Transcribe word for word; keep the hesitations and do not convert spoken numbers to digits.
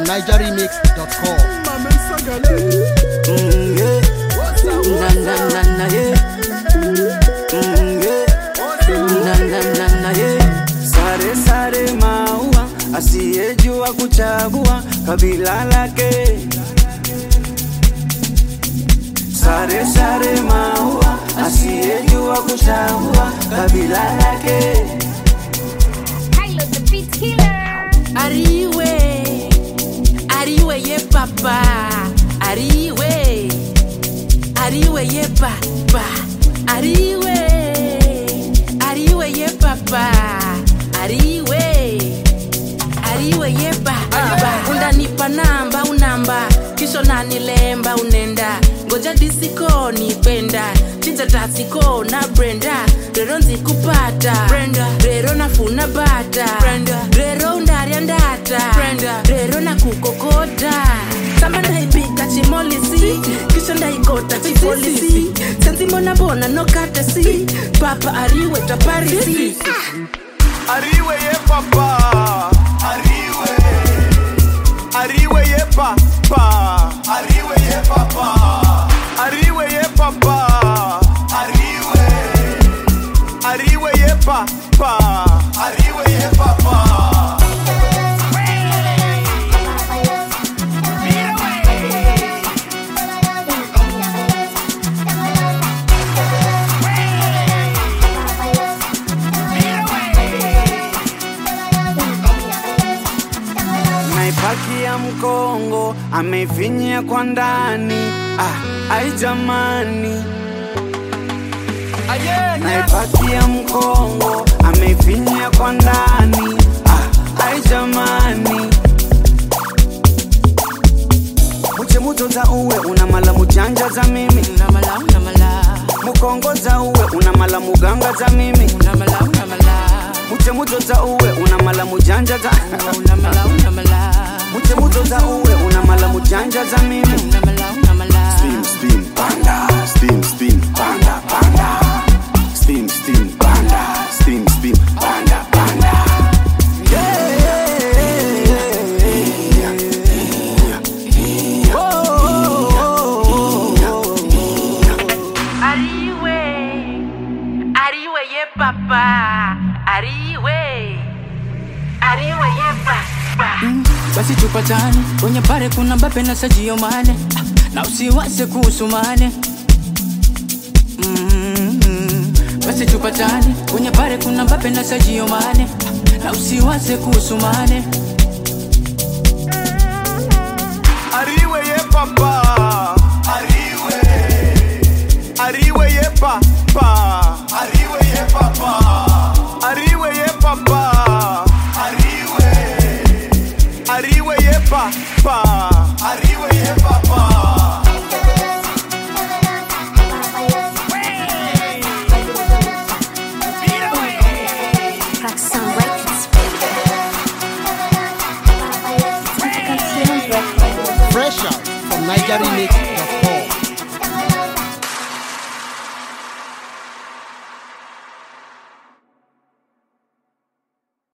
niger remix dot com. Mm, yeah. Na na na na yeah. Mm, yeah. Na na na na yeah. Sare sare maua, asiyejua kuchagua kabila lake. Sare sare maua, asiyejua kuchagua kabila lake. Kylo the beat killer. Ariwe, Ariwe ye papa, Ariwe, Ariwe ye papa, Ariwe, Ariwe ye papa, Ariwe, Ariwe ye papa. Unanipa namba unamba, kisho nanilemba unenda. Ngoja disiko nipenda, chinja tasiko na Brenda. Rero nzikupata Brenda, rero nafuna bata Brenda, rero undaria ndata Brenda, rero nakukokota. Samba ndaipika chimolisi, kisha ndaikota chipolisi. Senzi mona bona no katesi, papa Ariwe taparisi. Ariwe ye papa, Ariwe, Ariwe ye papa, Ariwe ye papa, Ariwe ye papa, Ariwe, Ariwe ye papa, Ariwe ye papa. Naipaki ya mkongo, amefinyia kwa ndani. Ah, ai jamani. Naipaki ya mkongo, amefinyia kwa ndani. Ah, ai jamani. Muche muto za uwe, unamala mujanja za mimi. Unamala, unamala, Mukongo za uwe, unamala muganga za mimi. unamala, unamala, Muche muto za uwe, unamala mujanja za unamala, unamala, Muche muto za uwe, unamala mujanja za mimi. unamala, unamala. Spin, spin, panda, spin, spin, panda, panda. Spin, spin, panda, spin, spin, panda, panda. Ariwe, Ariwe ye papa, Ariwe, Ariwe ye papa. Mm, basi tupatane kwenye pare, kuna Mbappe na Sadio Mane. Ah, na usiwaze kuhusu Mane. Mm, basi tupatane kwenye pare, kuna Mbappe na Sadio Mane. Ah, na usiwaze kuhusu Mane. Ariwe ye papa, Ariwe, Ariwe ye papa, Ariwe ye papa, Ariwe ye papa, Ariwe, Ariwe ye papa, Ariwe ye papa. Roxanne Records. Fresh out from niger remix